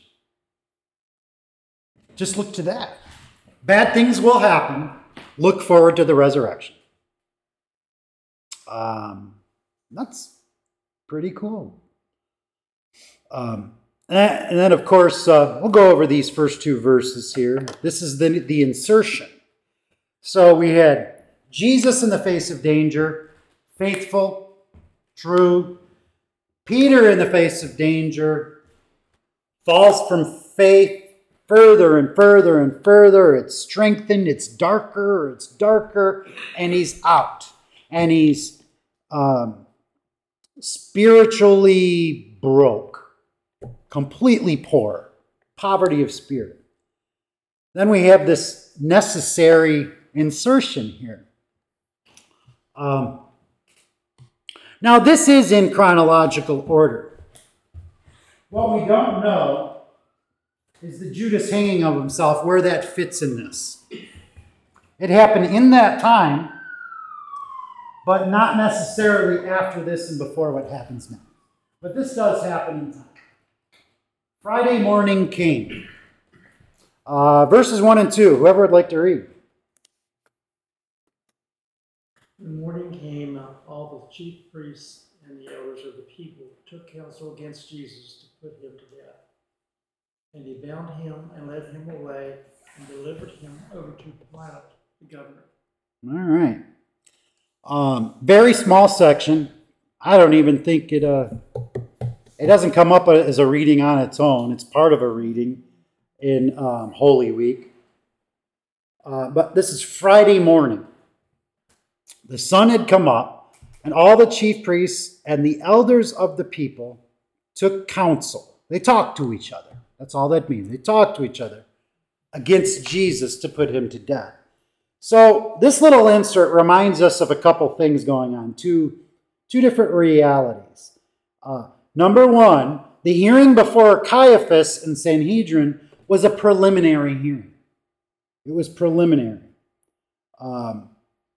Just look to that. Bad things will happen. Look forward to the resurrection. Um, that's pretty cool. Um, and then, of course, uh, we'll go over these first two verses here. This is the, the insertion. So we had Jesus in the face of danger, faithful, true. Peter in the face of danger, falls from faith further and further and further. It's strengthened, it's darker, it's darker, and he's out. And he's um, spiritually broke, completely poor, poverty of spirit. Then we have this necessary insertion here. Um, now, this is in chronological order. What we don't know is the Judas hanging of himself, where that fits in this. It happened in that time, but not necessarily after this and before what happens now. But this does happen in time. Friday morning came. Uh, verses one and two. Whoever would like to read. The morning came, all the chief priests and the elders of the people took counsel against Jesus to put him to death. And they bound him and led him away and delivered him over to Pilate, the governor. All right. Um, very small section. I don't even think it, uh, it doesn't come up as a reading on its own. It's part of a reading in um, Holy Week. Uh, but this is Friday morning. The sun had come up, and all the chief priests and the elders of the people took counsel. They talked to each other. That's all that means. They talked to each other against Jesus to put him to death. So this little insert reminds us of a couple things going on, two, two different realities. Uh, number one, the hearing before Caiaphas and Sanhedrin was a preliminary hearing. It was preliminary. Um,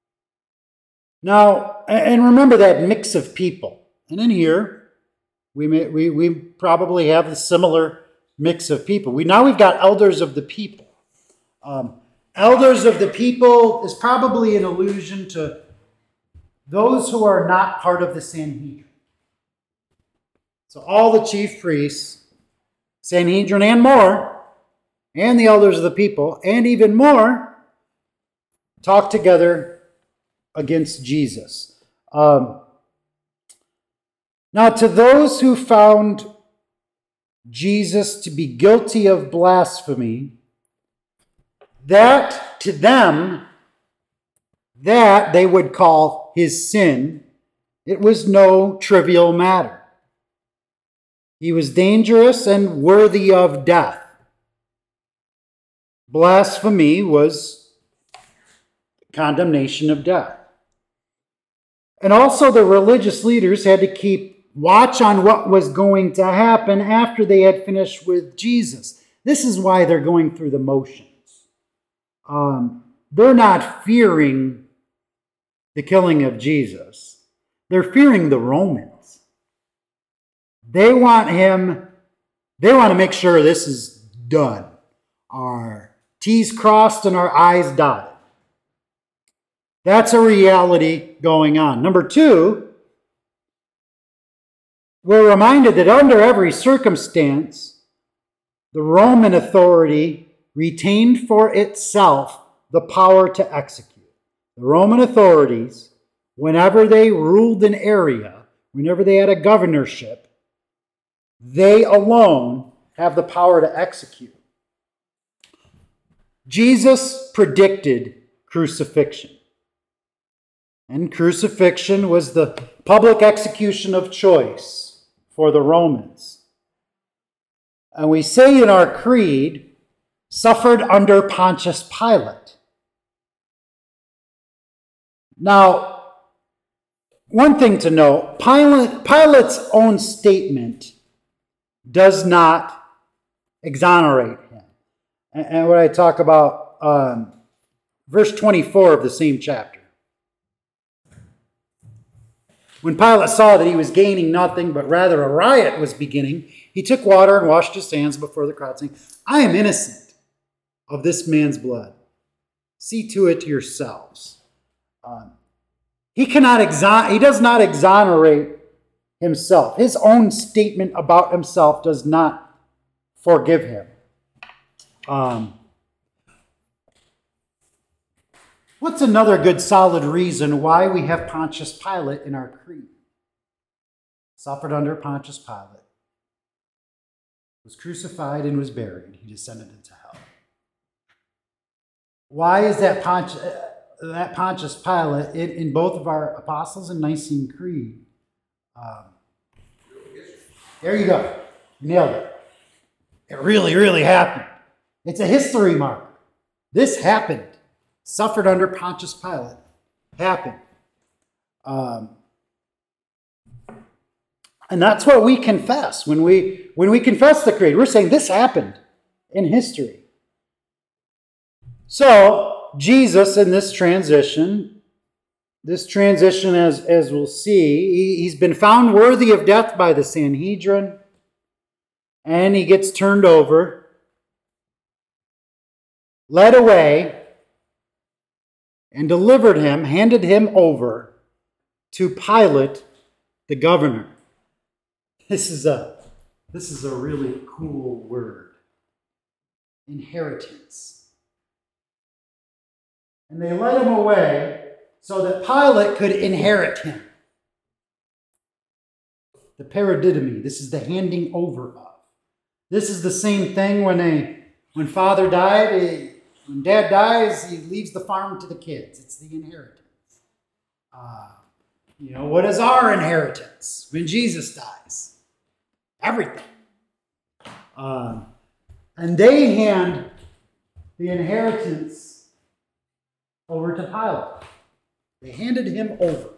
now, and remember that mix of people. And in here, we may, we we probably have a similar mix of people. We now we've got elders of the people. Um, elders of the people is probably an allusion to those who are not part of the Sanhedrin. So all the chief priests, Sanhedrin and more, and the elders of the people, and even more, talk together against Jesus. Um, now, to those who found Jesus to be guilty of blasphemy, that to them, that they would call his sin, it was no trivial matter. He was dangerous and worthy of death. Blasphemy was condemnation of death. And also the religious leaders had to keep watch on what was going to happen after they had finished with Jesus. This is why they're going through the motions. Um, they're not fearing the killing of Jesus. They're fearing the Romans. They want him, they want to make sure this is done. Our T's crossed and our I's dotted. That's a reality going on. Number two, we're reminded that under every circumstance, the Roman authority retained for itself the power to execute. The Roman authorities, whenever they ruled an area, whenever they had a governorship, they alone have the power to execute. Jesus predicted crucifixion. And crucifixion was the public execution of choice for the Romans. And we say in our creed, suffered under Pontius Pilate. Now, one thing to note, Pilate, Pilate's own statement does not exonerate him. And when I talk about um, verse twenty-four of the same chapter. When Pilate saw that he was gaining nothing, but rather a riot was beginning, he took water and washed his hands before the crowd, saying, I am innocent of this man's blood. See to it yourselves. Um, he cannot exon- he does not exonerate himself. His own statement about himself does not forgive him. Um, what's another good solid reason why we have Pontius Pilate in our creed? Suffered under Pontius Pilate, was crucified and was buried. He descended into hell. Why is that Pontius, that Pontius Pilate in, in both of our Apostles and Nicene Creed? Um, there you go. You nailed it. It really, really happened. It's a history marker. This happened. Suffered under Pontius Pilate. Happened. Um, and that's what we confess. When we, when we confess the creed, we're saying this happened in history. So, Jesus in this transition, this transition, as, as we'll see, he, he's been found worthy of death by the Sanhedrin, and he gets turned over, led away, and delivered him, handed him over to Pilate, the governor. This is a, this is a really cool word. Inheritance. And they led him away so that Pilate could inherit him. The paradidomi. This is the handing over of. This is the same thing when a when father died, a, when dad dies, he leaves the farm to the kids. It's the inheritance. Uh, you know, what is our inheritance when Jesus dies? Everything. Um, and they hand the inheritance over to Pilate. They handed him over.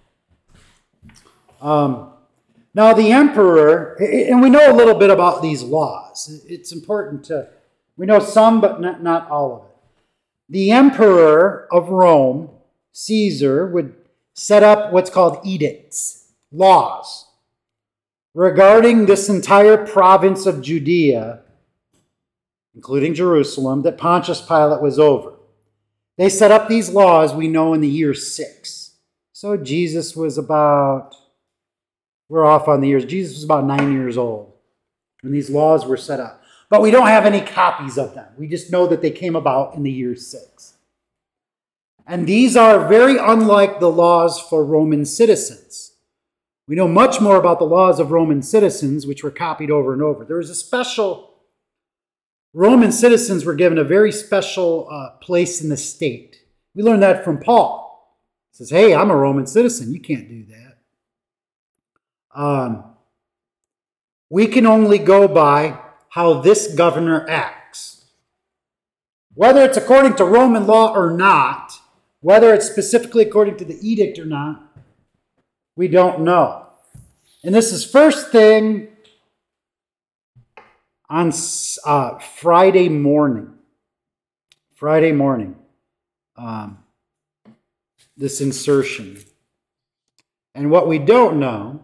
Um, now, the emperor, and we know a little bit about these laws. It's important to, we know some, but not, not all of it. The emperor of Rome, Caesar, would set up what's called edicts, laws, regarding this entire province of Judea, including Jerusalem, that Pontius Pilate was over. They set up these laws, we know, in the year six. So Jesus was about, we're off on the years, Jesus was about nine years old when these laws were set up. But we don't have any copies of them. We just know that they came about in the year six. And these are very unlike the laws for Roman citizens. We know much more about the laws of Roman citizens, which were copied over and over. There was a special, Roman citizens were given a very special uh, place in the state. We learned that from Paul. He says, hey, I'm a Roman citizen. You can't do that. Um, we can only go by how this governor acts. Whether it's according to Roman law or not, whether it's specifically according to the edict or not, we don't know. And this is first thing on uh, Friday morning. Friday morning. Um, this insertion. And what we don't know,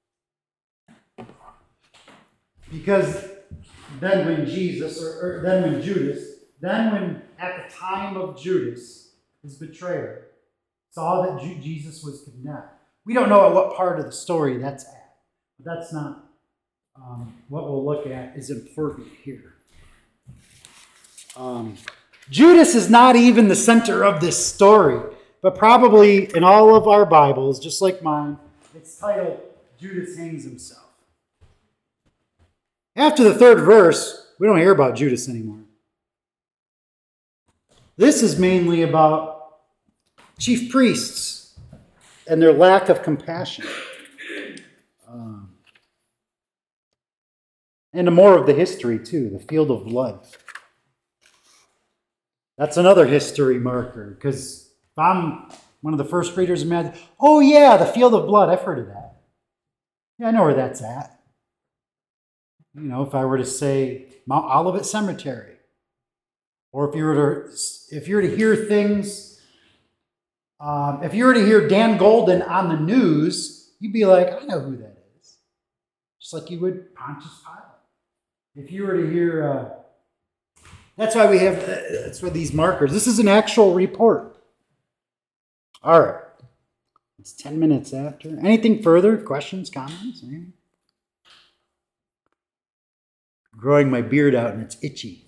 because then when Jesus, or, or then when Judas, then when at the time of Judas, his betrayer, saw that Ju- Jesus was condemned. We don't know at what part of the story that's at. But that's not um, what we'll look at is important here. Um, Judas is not even the center of this story, but probably in all of our Bibles, just like mine, it's titled Judas Hangs Himself. After the third verse, we don't hear about Judas anymore. This is mainly about chief priests and their lack of compassion. Um, and more of the history, too, the field of blood. That's another history marker, because if I'm one of the first readers of Matthew, oh yeah, the field of blood, I've heard of that. Yeah, I know where that's at. You know, if I were to say Mount Olivet Cemetery, or if you were to, if you were to hear things, um, if you were to hear Dan Golden on the news, you'd be like, I know who that is. Just like you would Pontius Pilate. If you were to hear, uh, that's why we have, uh, that's why these markers. This is an actual report. All right. It's ten minutes after. Anything further? Questions, comments? Anything? Growing my beard out and it's itchy.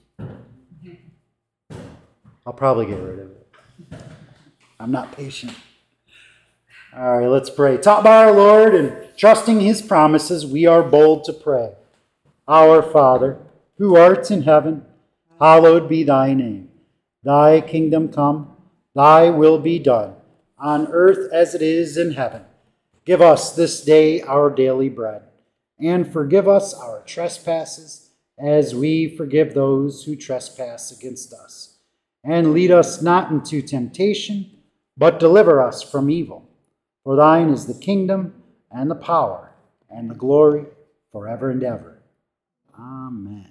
I'll probably get rid of it. I'm not patient. All right, let's pray. Taught by our Lord and trusting His promises, we are bold to pray. Our Father, who art in heaven, hallowed be thy name. Thy kingdom come, thy will be done, on earth as it is in heaven. Give us this day our daily bread, and forgive us our trespasses, as we forgive those who trespass against us. And lead us not into temptation, but deliver us from evil. For thine is the kingdom, and the power, and the glory, forever and ever. Amen.